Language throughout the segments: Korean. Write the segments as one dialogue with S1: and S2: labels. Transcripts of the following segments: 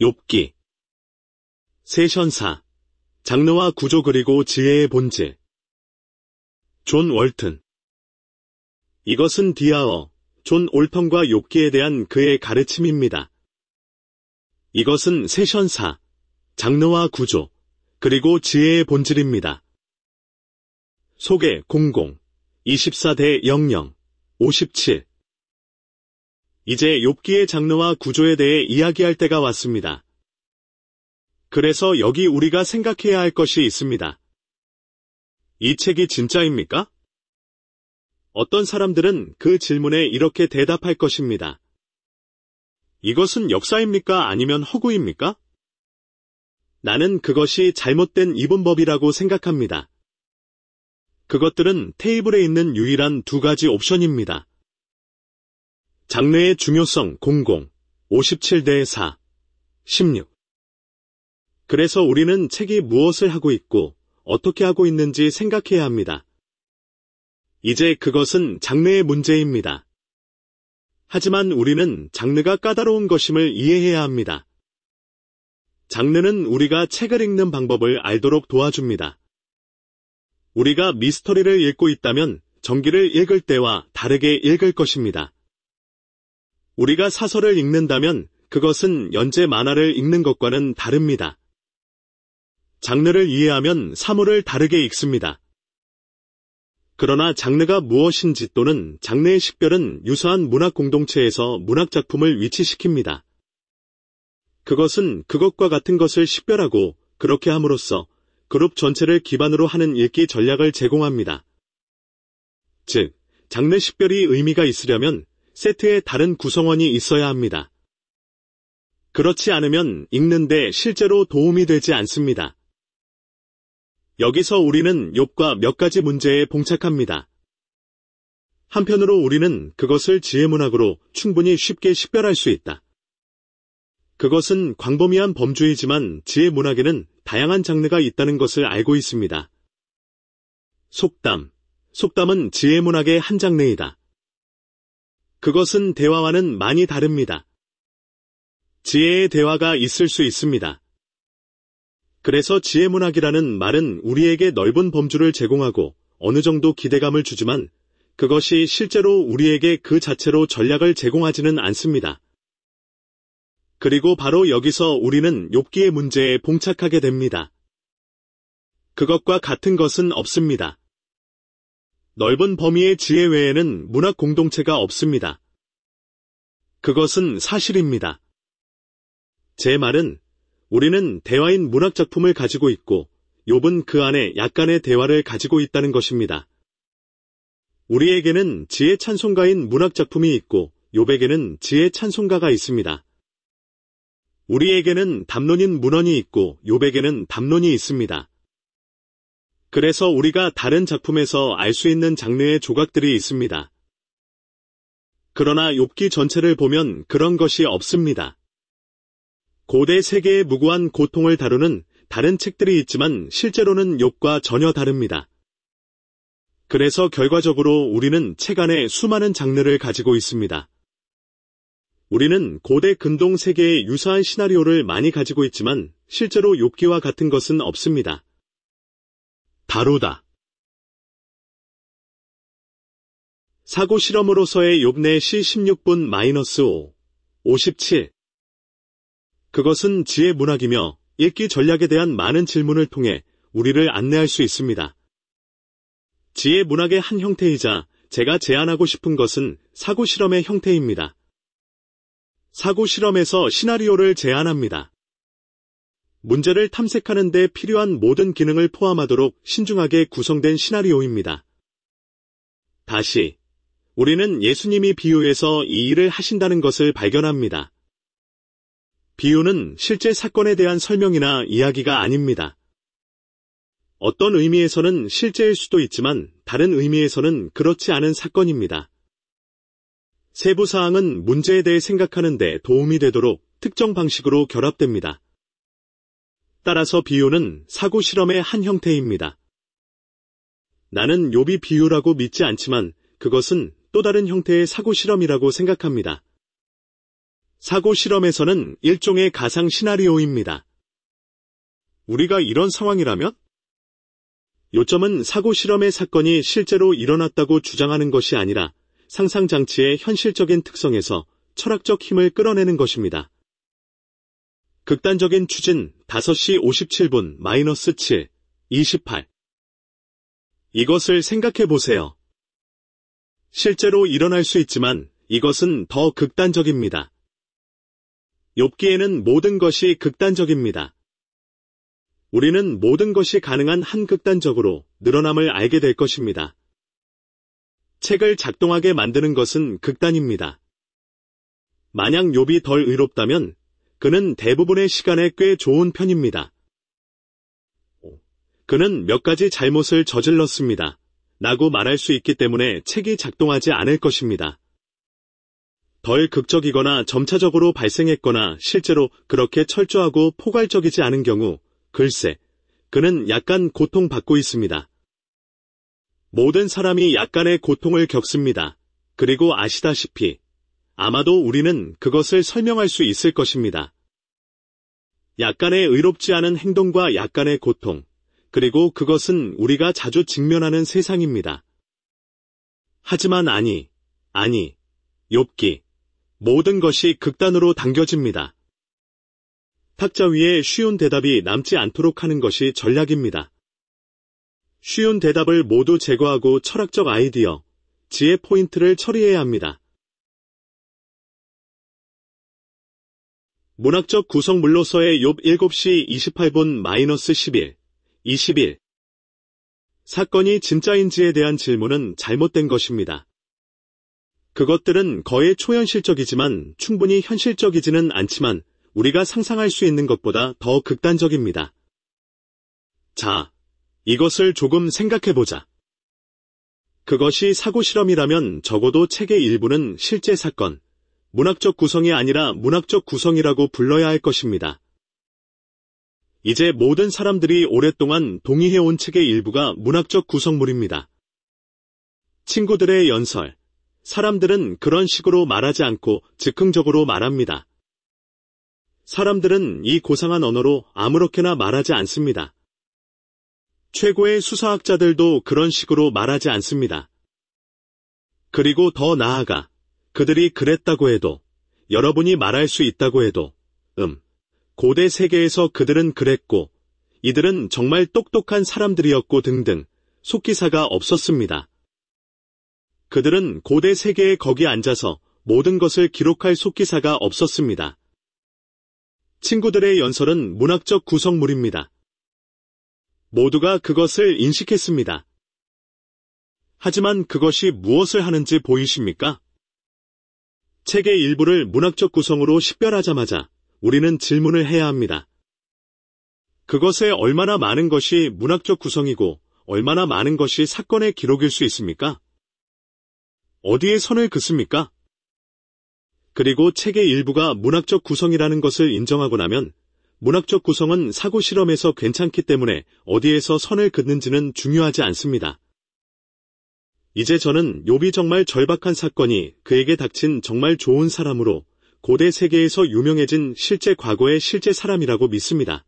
S1: 욥기 세션사, 장르와 구조 그리고 지혜의 본질. 존 월튼. 이것은 디아어, 존 올턴과 욥기에 대한 그의 가르침입니다. 이것은 세션사, 장르와 구조, 그리고 지혜의 본질입니다. 소개 00, 24-00, 57. 이제 욥기의 장르와 구조에 대해 이야기할 때가 왔습니다. 그래서 여기 우리가 생각해야 할 것이 있습니다. 이 책이 진짜입니까? 어떤 사람들은 그 질문에 이렇게 대답할 것입니다. 이것은 역사입니까? 아니면 허구입니까? 나는 그것이 잘못된 이분법이라고 생각합니다. 그것들은 테이블에 있는 유일한 두 가지 옵션입니다. 장르의 중요성 00, 57-4, 16. 그래서 우리는 책이 무엇을 하고 있고 어떻게 하고 있는지 생각해야 합니다. 이제 그것은 장르의 문제입니다. 하지만 우리는 장르가 까다로운 것임을 이해해야 합니다. 장르는 우리가 책을 읽는 방법을 알도록 도와줍니다. 우리가 미스터리를 읽고 있다면 전기를 읽을 때와 다르게 읽을 것입니다. 우리가 사설을 읽는다면 그것은 연재 만화를 읽는 것과는 다릅니다. 장르를 이해하면 사물을 다르게 읽습니다. 그러나 장르가 무엇인지 또는 장르의 식별은 유사한 문학 공동체에서 문학 작품을 위치시킵니다. 그것은 그것과 같은 것을 식별하고 그렇게 함으로써 그룹 전체를 기반으로 하는 읽기 전략을 제공합니다. 즉, 장르 식별이 의미가 있으려면 세트에 다른 구성원이 있어야 합니다. 그렇지 않으면 읽는데 실제로 도움이 되지 않습니다. 여기서 우리는 욥과 몇 가지 문제에 봉착합니다. 한편으로 우리는 그것을 지혜문학으로 충분히 쉽게 식별할 수 있다. 그것은 광범위한 범주이지만 지혜문학에는 다양한 장르가 있다는 것을 알고 있습니다. 속담. 속담은 지혜문학의 한 장르이다. 그것은 대화와는 많이 다릅니다. 지혜의 대화가 있을 수 있습니다. 그래서 지혜문학이라는 말은 우리에게 넓은 범주를 제공하고 어느 정도 기대감을 주지만 그것이 실제로 우리에게 그 자체로 전략을 제공하지는 않습니다. 그리고 바로 여기서 우리는 욥기의 문제에 봉착하게 됩니다. 그것과 같은 것은 없습니다. 넓은 범위의 지혜 외에는 문학 공동체가 없습니다. 그것은 사실입니다. 제 말은 우리는 대화인 문학 작품을 가지고 있고 욥은 그 안에 약간의 대화를 가지고 있다는 것입니다. 우리에게는 지혜 찬송가인 문학 작품이 있고 욥에게는 지혜 찬송가가 있습니다. 우리에게는 담론인 문헌이 있고 욥에게는 담론이 있습니다. 그래서 우리가 다른 작품에서 알 수 있는 장르의 조각들이 있습니다. 그러나 욥기 전체를 보면 그런 것이 없습니다. 고대 세계의 무고한 고통을 다루는 다른 책들이 있지만 실제로는 욥과 전혀 다릅니다. 그래서 결과적으로 우리는 책 안에 수많은 장르를 가지고 있습니다. 우리는 고대 근동 세계의 유사한 시나리오를 많이 가지고 있지만 실제로 욥기와 같은 것은 없습니다. 다루다. 사고 실험으로서의 욥내 시 16분-5, 57. 그것은 지혜 문학이며 읽기 전략에 대한 많은 질문을 통해 우리를 안내할 수 있습니다. 지혜 문학의 한 형태이자 제가 제안하고 싶은 것은 사고 실험의 형태입니다. 사고 실험에서 시나리오를 제안합니다. 문제를 탐색하는 데 필요한 모든 기능을 포함하도록 신중하게 구성된 시나리오입니다. 다시, 우리는 예수님이 비유에서 이 일을 하신다는 것을 발견합니다. 비유는 실제 사건에 대한 설명이나 이야기가 아닙니다. 어떤 의미에서는 실제일 수도 있지만 다른 의미에서는 그렇지 않은 사건입니다. 세부 사항은 문제에 대해 생각하는 데 도움이 되도록 특정 방식으로 결합됩니다. 따라서 비유는 사고 실험의 한 형태입니다. 나는 욥이 비유라고 믿지 않지만 그것은 또 다른 형태의 사고 실험이라고 생각합니다. 사고 실험에서는 일종의 가상 시나리오입니다. 우리가 이런 상황이라면? 요점은 사고 실험의 사건이 실제로 일어났다고 주장하는 것이 아니라 상상장치의 현실적인 특성에서 철학적 힘을 끌어내는 것입니다. 극단적인 추진 5시 57분 -7, 28. 이것을 생각해 보세요. 실제로 일어날 수 있지만 이것은 더 극단적입니다. 욥기에는 모든 것이 극단적입니다. 우리는 모든 것이 가능한 한 극단적으로 늘어남을 알게 될 것입니다. 책을 작동하게 만드는 것은 극단입니다. 만약 욥이 덜 의롭다면 그는 대부분의 시간에 꽤 좋은 편입니다. 그는 몇 가지 잘못을 저질렀습니다. 라고 말할 수 있기 때문에 책이 작동하지 않을 것입니다. 덜 극적이거나 점차적으로 발생했거나 실제로 그렇게 철저하고 포괄적이지 않은 경우 글쎄, 그는 약간 고통받고 있습니다. 모든 사람이 약간의 고통을 겪습니다. 그리고 아시다시피 아마도 우리는 그것을 설명할 수 있을 것입니다. 약간의 의롭지 않은 행동과 약간의 고통, 그리고 그것은 우리가 자주 직면하는 세상입니다. 하지만 아니, 욥기, 모든 것이 극단으로 당겨집니다. 탁자 위에 쉬운 대답이 남지 않도록 하는 것이 전략입니다. 쉬운 대답을 모두 제거하고 철학적 아이디어, 지혜 포인트를 처리해야 합니다. 문학적 구성물로서의 욥 7시 28분 -11, 21. 사건이 진짜인지에 대한 질문은 잘못된 것입니다. 그것들은 거의 초현실적이지만 충분히 현실적이지는 않지만 우리가 상상할 수 있는 것보다 더 극단적입니다. 자, 이것을 조금 생각해보자. 그것이 사고실험이라면 적어도 책의 일부는 실제 사건, 문학적 구성이 아니라 문학적 구성이라고 불러야 할 것입니다. 이제 모든 사람들이 오랫동안 동의해온 책의 일부가 문학적 구성물입니다. 친구들의 연설, 사람들은 그런 식으로 말하지 않고 즉흥적으로 말합니다. 사람들은 이 고상한 언어로 아무렇게나 말하지 않습니다. 최고의 수사학자들도 그런 식으로 말하지 않습니다. 그리고 더 나아가 그들이 그랬다고 해도, 여러분이 말할 수 있다고 해도, 고대 세계에서 그들은 그랬고, 이들은 정말 똑똑한 사람들이었고 등등, 속기사가 없었습니다. 그들은 고대 세계에 거기 앉아서 모든 것을 기록할 속기사가 없었습니다. 친구들의 연설은 문학적 구성물입니다. 모두가 그것을 인식했습니다. 하지만 그것이 무엇을 하는지 보이십니까? 책의 일부를 문학적 구성으로 식별하자마자 우리는 질문을 해야 합니다. 그것에 얼마나 많은 것이 문학적 구성이고 얼마나 많은 것이 사건의 기록일 수 있습니까? 어디에 선을 긋습니까? 그리고 책의 일부가 문학적 구성이라는 것을 인정하고 나면 문학적 구성은 사고 실험에서 괜찮기 때문에 어디에서 선을 긋는지는 중요하지 않습니다. 이제 저는 욥이 정말 절박한 사건이 그에게 닥친 정말 좋은 사람으로 고대 세계에서 유명해진 실제 과거의 실제 사람이라고 믿습니다.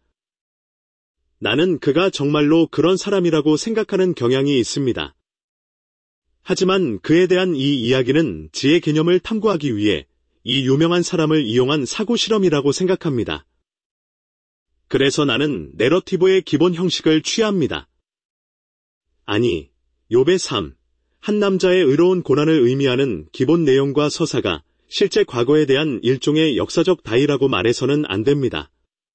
S1: 나는 그가 정말로 그런 사람이라고 생각하는 경향이 있습니다. 하지만 그에 대한 이 이야기는 지혜 개념을 탐구하기 위해 이 유명한 사람을 이용한 사고 실험이라고 생각합니다. 그래서 나는 내러티브의 기본 형식을 취합니다. 아니, 욥의 삶, 한 남자의 의로운 고난을 의미하는 기본 내용과 서사가 실제 과거에 대한 일종의 역사적 다이라고 말해서는 안 됩니다.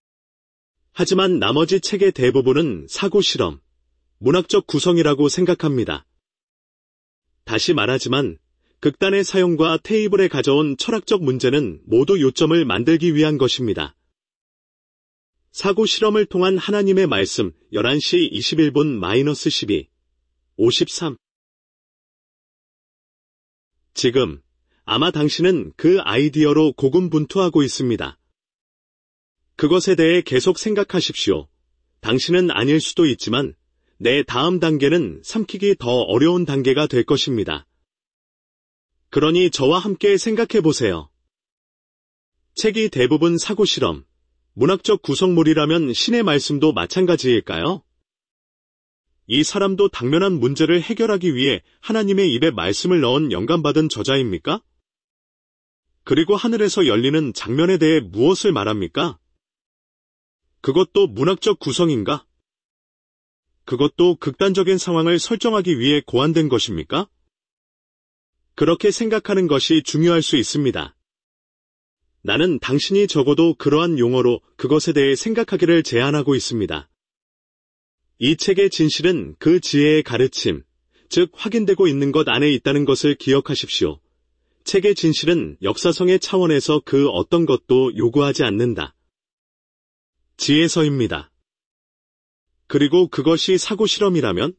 S1: 하지만 나머지 책의 대부분은 사고 실험, 문학적 구성이라고 생각합니다. 다시 말하지만 극단의 사용과 테이블에 가져온 철학적 문제는 모두 요점을 만들기 위한 것입니다. 사고 실험을 통한 하나님의 말씀 11시 21분 -12, 53. 지금 아마 당신은 그 아이디어로 고군분투하고 있습니다. 그것에 대해 계속 생각하십시오. 당신은 아닐 수도 있지만 내 다음 단계는 삼키기 더 어려운 단계가 될 것입니다. 그러니 저와 함께 생각해 보세요. 책이 대부분 사고실험, 문학적 구성물이라면 신의 말씀도 마찬가지일까요? 이 사람도 당면한 문제를 해결하기 위해 하나님의 입에 말씀을 넣은 영감받은 저자입니까? 그리고 하늘에서 열리는 장면에 대해 무엇을 말합니까? 그것도 문학적 구성인가? 그것도 극단적인 상황을 설정하기 위해 고안된 것입니까? 그렇게 생각하는 것이 중요할 수 있습니다. 나는 당신이 적어도 그러한 용어로 그것에 대해 생각하기를 제안하고 있습니다. 이 책의 진실은 그 지혜의 가르침, 즉 확인되고 있는 것 안에 있다는 것을 기억하십시오. 책의 진실은 역사성의 차원에서 그 어떤 것도 요구하지 않는다. 지혜서입니다. 그리고 그것이 사고실험이라면?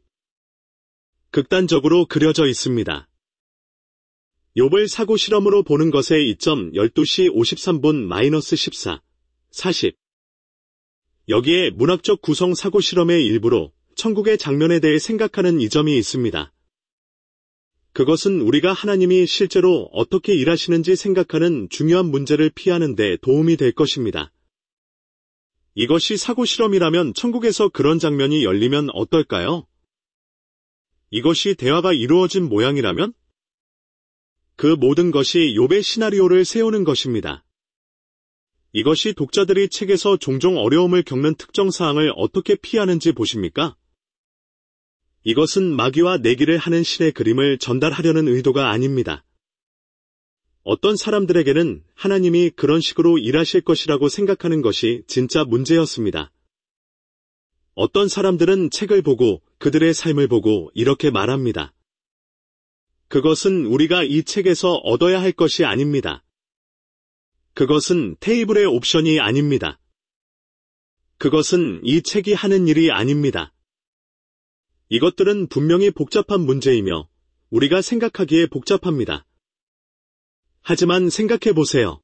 S1: 극단적으로 그려져 있습니다. 욥을 사고실험으로 보는 것의 이점 12시 53분-14, 40. 여기에 문학적 구성 사고실험의 일부로 천국의 장면에 대해 생각하는 이 점이 있습니다. 그것은 우리가 하나님이 실제로 어떻게 일하시는지 생각하는 중요한 문제를 피하는 데 도움이 될 것입니다. 이것이 사고실험이라면 천국에서 그런 장면이 열리면 어떨까요? 이것이 대화가 이루어진 모양이라면? 그 모든 것이 욥의 시나리오를 세우는 것입니다. 이것이 독자들이 책에서 종종 어려움을 겪는 특정 사항을 어떻게 피하는지 보십니까? 이것은 마귀와 내기를 하는 신의 그림을 전달하려는 의도가 아닙니다. 어떤 사람들에게는 하나님이 그런 식으로 일하실 것이라고 생각하는 것이 진짜 문제였습니다. 어떤 사람들은 책을 보고 그들의 삶을 보고 이렇게 말합니다. 그것은 우리가 이 책에서 얻어야 할 것이 아닙니다. 그것은 테이블의 옵션이 아닙니다. 그것은 이 책이 하는 일이 아닙니다. 이것들은 분명히 복잡한 문제이며 우리가 생각하기에 복잡합니다. 하지만 생각해 보세요.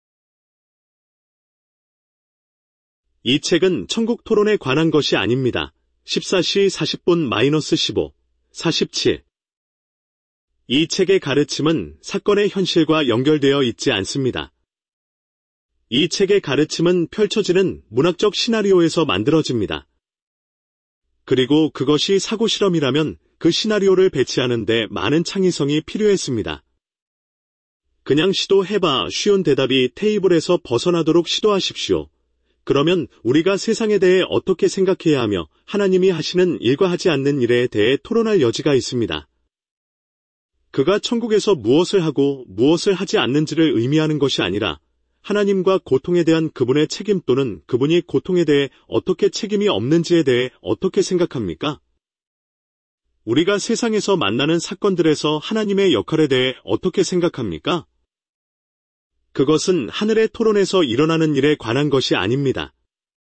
S1: 이 책은 천국 토론에 관한 것이 아닙니다. 14시 40분-15, 47. 이 책의 가르침은 사건의 현실과 연결되어 있지 않습니다. 이 책의 가르침은 펼쳐지는 문학적 시나리오에서 만들어집니다. 그리고 그것이 사고실험이라면 그 시나리오를 배치하는 데 많은 창의성이 필요했습니다. 그냥 시도해봐 쉬운 대답이 테이블에서 벗어나도록 시도하십시오. 그러면 우리가 세상에 대해 어떻게 생각해야 하며 하나님이 하시는 일과 하지 않는 일에 대해 토론할 여지가 있습니다. 그가 천국에서 무엇을 하고 무엇을 하지 않는지를 의미하는 것이 아니라 하나님과 고통에 대한 그분의 책임 또는 그분이 고통에 대해 어떻게 책임이 없는지에 대해 어떻게 생각합니까? 우리가 세상에서 만나는 사건들에서 하나님의 역할에 대해 어떻게 생각합니까? 그것은 하늘의 토론에서 일어나는 일에 관한 것이 아닙니다.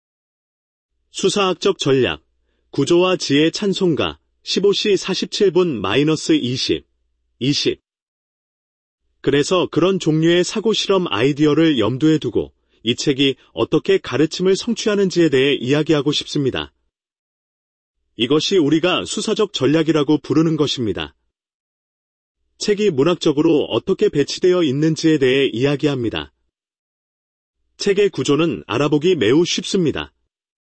S1: 수사학적 전략, 구조와 지혜 찬송가, 15시 47분-20, 20. 그래서 그런 종류의 사고실험 아이디어를 염두에 두고 이 책이 어떻게 가르침을 성취하는지에 대해 이야기하고 싶습니다. 이것이 우리가 수사적 전략이라고 부르는 것입니다. 책이 문학적으로 어떻게 배치되어 있는지에 대해 이야기합니다. 책의 구조는 알아보기 매우 쉽습니다.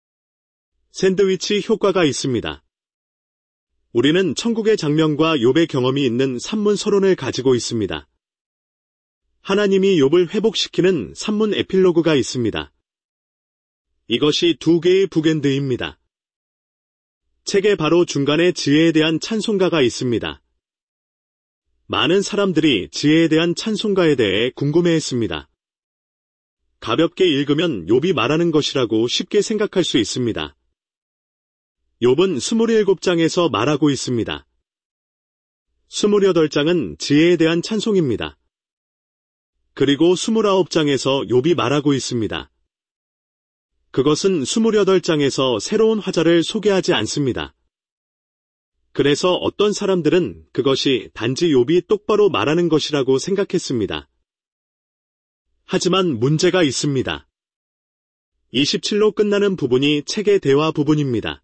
S1: 샌드위치 효과가 있습니다. 우리는 천국의 장면과 욥의 경험이 있는 산문 서론을 가지고 있습니다. 하나님이 욥을 회복시키는 산문 에필로그가 있습니다. 이것이 두 개의 북엔드입니다. 책의 바로 중간에 지혜에 대한 찬송가가 있습니다. 많은 사람들이 지혜에 대한 찬송가에 대해 궁금해했습니다. 가볍게 읽으면 욥이 말하는 것이라고 쉽게 생각할 수 있습니다. 욥은 27장에서 말하고 있습니다. 28장은 지혜에 대한 찬송입니다. 그리고 29장에서 욥이 말하고 있습니다. 그것은 28장에서 새로운 화자를 소개하지 않습니다. 그래서 어떤 사람들은 그것이 단지 욥이 똑바로 말하는 것이라고 생각했습니다. 하지만 문제가 있습니다. 27로 끝나는 부분이 책의 대화 부분입니다.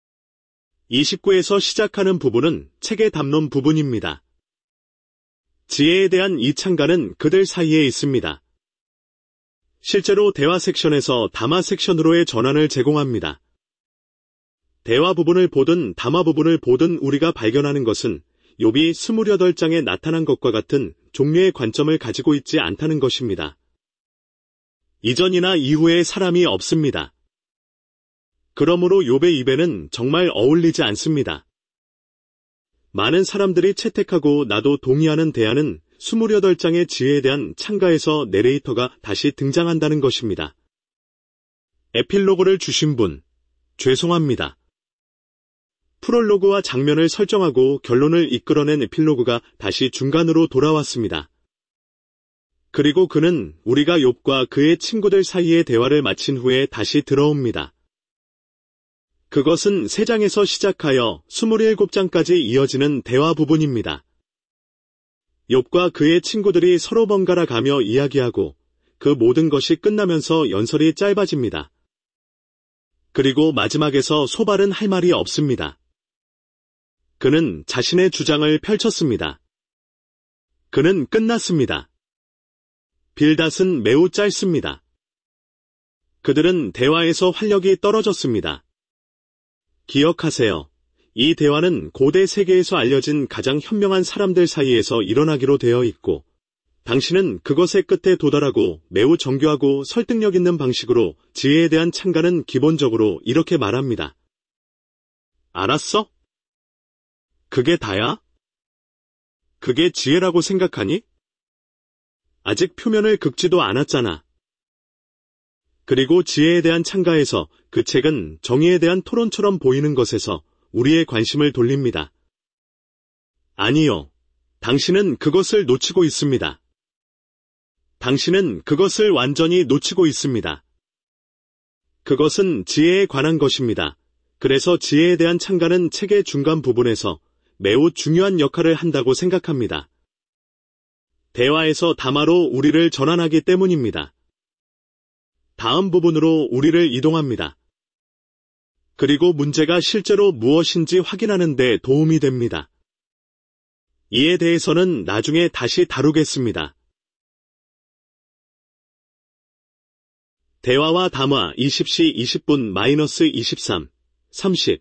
S1: 29에서 시작하는 부분은 책의 담론 부분입니다. 지혜에 대한 이 창가는 그들 사이에 있습니다. 실제로 대화 섹션에서 담화 섹션으로의 전환을 제공합니다. 대화 부분을 보든 담화 부분을 보든 우리가 발견하는 것은 욥이 28장에 나타난 것과 같은 종류의 관점을 가지고 있지 않다는 것입니다. 이전이나 이후에 사람이 없습니다. 그러므로 욥의 입에는 정말 어울리지 않습니다. 많은 사람들이 채택하고 나도 동의하는 대안은 28장의 지혜에 대한 창가에서 내레이터가 다시 등장한다는 것입니다. 에필로그를 주신 분, 죄송합니다. 프롤로그와 장면을 설정하고 결론을 이끌어낸 에필로그가 다시 중간으로 돌아왔습니다. 그리고 그는 우리가 욥과 그의 친구들 사이의 대화를 마친 후에 다시 들어옵니다. 그것은 3장에서 시작하여 27장까지 이어지는 대화 부분입니다. 욥과 그의 친구들이 서로 번갈아 가며 이야기하고 그 모든 것이 끝나면서 연설이 짧아집니다. 그리고 마지막에서 소발은 할 말이 없습니다. 그는 자신의 주장을 펼쳤습니다. 그는 끝났습니다. 빌닷은 매우 짧습니다. 그들은 대화에서 활력이 떨어졌습니다. 기억하세요. 이 대화는 고대 세계에서 알려진 가장 현명한 사람들 사이에서 일어나기로 되어 있고, 당신은 그것의 끝에 도달하고 매우 정교하고 설득력 있는 방식으로 지혜에 대한 창가는 기본적으로 이렇게 말합니다. 알았어? 그게 다야? 그게 지혜라고 생각하니? 아직 표면을 긁지도 않았잖아. 그리고 지혜에 대한 창가에서 그 책은 정의에 대한 토론처럼 보이는 것에서 우리의 관심을 돌립니다. 아니요. 당신은 그것을 놓치고 있습니다. 당신은 그것을 완전히 놓치고 있습니다. 그것은 지혜에 관한 것입니다. 그래서 지혜에 대한 창가는 책의 중간 부분에서 매우 중요한 역할을 한다고 생각합니다. 대화에서 담화로 우리를 전환하기 때문입니다. 다음 부분으로 우리를 이동합니다. 그리고 문제가 실제로 무엇인지 확인하는 데 도움이 됩니다. 이에 대해서는 나중에 다시 다루겠습니다. 대화와 담화 20시 20분 -23, 30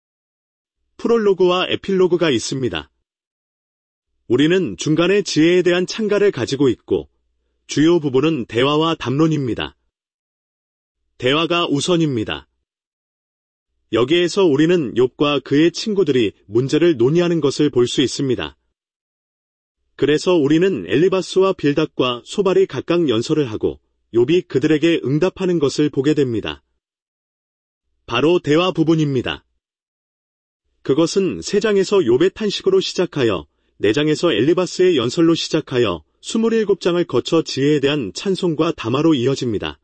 S1: 프롤로그와 에필로그가 있습니다. 우리는 중간에 지혜에 대한 창가를 가지고 있고 주요 부분은 대화와 담론입니다. 대화가 우선입니다. 여기에서 우리는 욥과 그의 친구들이 문제를 논의하는 것을 볼 수 있습니다. 그래서 우리는 엘리바스와 빌닷과 소발이 각각 연설을 하고 욥이 그들에게 응답하는 것을 보게 됩니다. 바로 대화 부분입니다. 그것은 3장에서 욥의 탄식으로 시작하여 4장에서 엘리바스의 연설로 시작하여 27장을 거쳐 지혜에 대한 찬송과 담화로 이어집니다.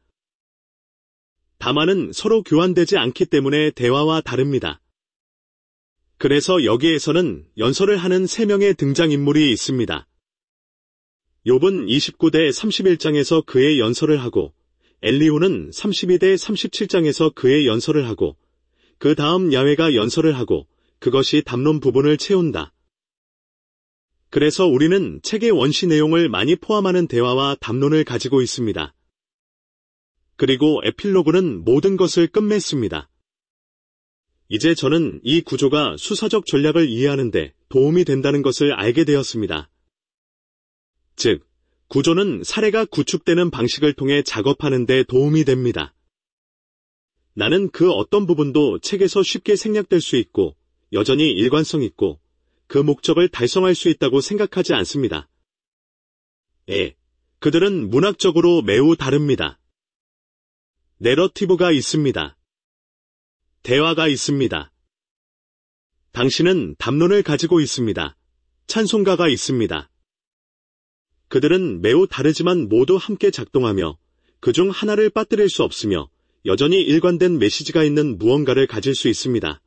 S1: 담화는 서로 교환되지 않기 때문에 대화와 다릅니다. 그래서 여기에서는 연설을 하는 3명의 등장인물이 있습니다. 욥은 29대 31장에서 그의 연설을 하고 엘리후는 32대 37장에서 그의 연설을 하고 그 다음 야훼가 연설을 하고 그것이 담론 부분을 채운다. 그래서 우리는 책의 원시 내용을 많이 포함하는 대화와 담론을 가지고 있습니다. 그리고 에필로그는 모든 것을 끝맺습니다. 이제 저는 이 구조가 수사적 전략을 이해하는 데 도움이 된다는 것을 알게 되었습니다. 즉, 구조는 사례가 구축되는 방식을 통해 작업하는 데 도움이 됩니다. 나는 그 어떤 부분도 책에서 쉽게 생략될 수 있고 여전히 일관성 있고 그 목적을 달성할 수 있다고 생각하지 않습니다. 그들은 문학적으로 매우 다릅니다. 내러티브가 있습니다. 대화가 있습니다. 당신은 담론을 가지고 있습니다. 찬송가가 있습니다. 그들은 매우 다르지만 모두 함께 작동하며 그중 하나를 빠뜨릴 수 없으며 여전히 일관된 메시지가 있는 무언가를 가질 수 있습니다.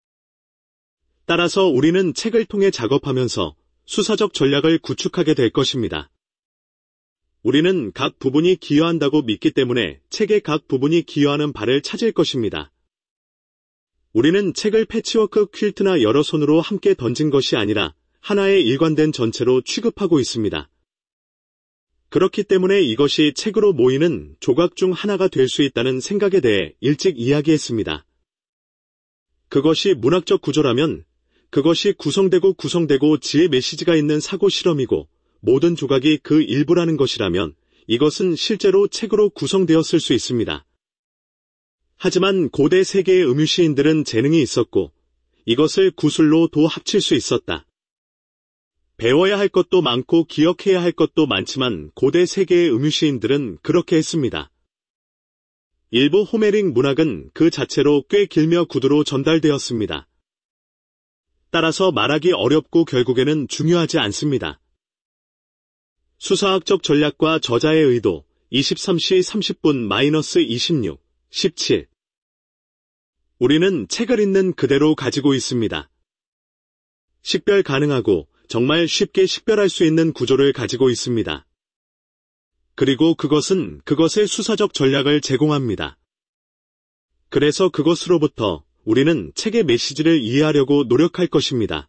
S1: 따라서 우리는 책을 통해 작업하면서 수사적 전략을 구축하게 될 것입니다. 우리는 각 부분이 기여한다고 믿기 때문에 책의 각 부분이 기여하는 바를 찾을 것입니다. 우리는 책을 패치워크 퀼트나 여러 손으로 함께 던진 것이 아니라 하나의 일관된 전체로 취급하고 있습니다. 그렇기 때문에 이것이 책으로 모이는 조각 중 하나가 될 수 있다는 생각에 대해 일찍 이야기했습니다. 그것이 문학적 구조라면 그것이 구성되고 지혜 메시지가 있는 사고 실험이고 모든 조각이 그 일부라는 것이라면 이것은 실제로 책으로 구성되었을 수 있습니다. 하지만 고대 세계의 음유시인들은 재능이 있었고 이것을 구술로 도 합칠 수 있었다. 배워야 할 것도 많고 기억해야 할 것도 많지만 고대 세계의 음유시인들은 그렇게 했습니다. 일부 호메릭 문학은 그 자체로 꽤 길며 구두로 전달되었습니다. 따라서 말하기 어렵고 결국에는 중요하지 않습니다. 수사학적 전략과 저자의 의도 23시 30분-26, 17 우리는 책을 있는 그대로 가지고 있습니다. 식별 가능하고 정말 쉽게 식별할 수 있는 구조를 가지고 있습니다. 그리고 그것은 그것의 수사적 전략을 제공합니다. 그래서 그것으로부터 우리는 책의 메시지를 이해하려고 노력할 것입니다.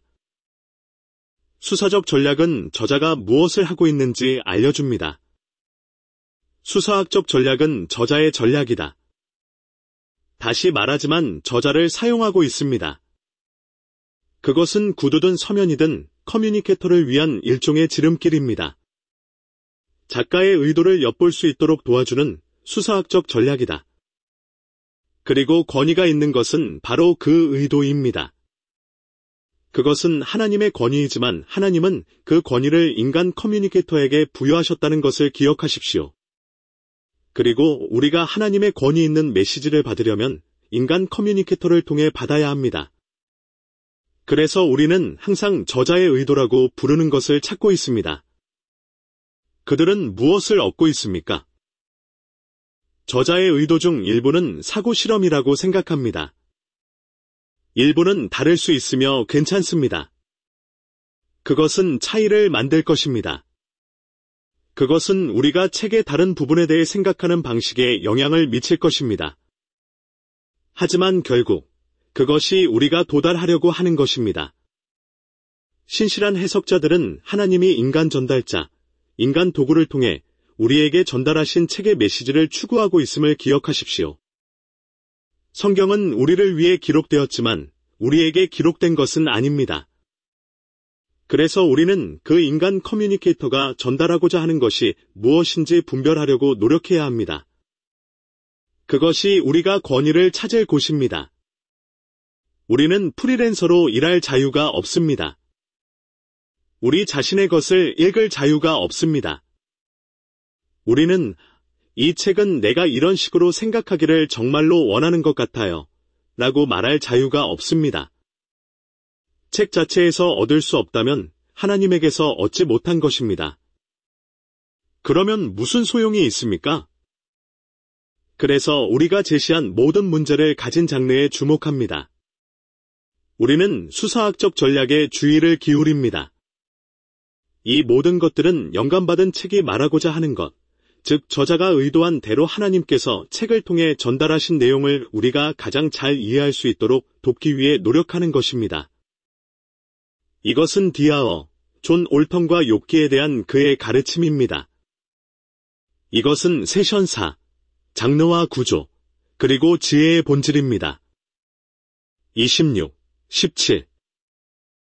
S1: 수사적 전략은 저자가 무엇을 하고 있는지 알려줍니다. 수사학적 전략은 저자의 전략이다. 다시 말하지만 저자를 사용하고 있습니다. 그것은 구두든 서면이든 커뮤니케이터를 위한 일종의 지름길입니다. 작가의 의도를 엿볼 수 있도록 도와주는 수사학적 전략이다. 그리고 권위가 있는 것은 바로 그 의도입니다. 그것은 하나님의 권위이지만 하나님은 그 권위를 인간 커뮤니케이터에게 부여하셨다는 것을 기억하십시오. 그리고 우리가 하나님의 권위 있는 메시지를 받으려면 인간 커뮤니케이터를 통해 받아야 합니다. 그래서 우리는 항상 저자의 의도라고 부르는 것을 찾고 있습니다. 그들은 무엇을 얻고 있습니까? 저자의 의도 중 일부는 사고 실험이라고 생각합니다. 일부는 다를 수 있으며 괜찮습니다. 그것은 차이를 만들 것입니다. 그것은 우리가 책의 다른 부분에 대해 생각하는 방식에 영향을 미칠 것입니다. 하지만 결국 그것이 우리가 도달하려고 하는 것입니다. 신실한 해석자들은 하나님이 인간 전달자, 인간 도구를 통해 우리에게 전달하신 책의 메시지를 추구하고 있음을 기억하십시오. 성경은 우리를 위해 기록되었지만 우리에게 기록된 것은 아닙니다. 그래서 우리는 그 인간 커뮤니케이터가 전달하고자 하는 것이 무엇인지 분별하려고 노력해야 합니다. 그것이 우리가 권위를 찾을 곳입니다. 우리는 프리랜서로 일할 자유가 없습니다. 우리 자신의 것을 읽을 자유가 없습니다. 우리는 이 책은 내가 이런 식으로 생각하기를 정말로 원하는 것 같아요. 라고 말할 자유가 없습니다. 책 자체에서 얻을 수 없다면 하나님에게서 얻지 못한 것입니다. 그러면 무슨 소용이 있습니까? 그래서 우리가 제시한 모든 문제를 가진 장르에 주목합니다. 우리는 수사학적 전략에 주의를 기울입니다. 이 모든 것들은 영감받은 책이 말하고자 하는 것, 즉 저자가 의도한 대로 하나님께서 책을 통해 전달하신 내용을 우리가 가장 잘 이해할 수 있도록 돕기 위해 노력하는 것입니다. 이것은 디아어, 존 올턴과 욥기에 대한 그의 가르침입니다. 이것은 세션사, 장르와 구조, 그리고 지혜의 본질입니다. 26, 17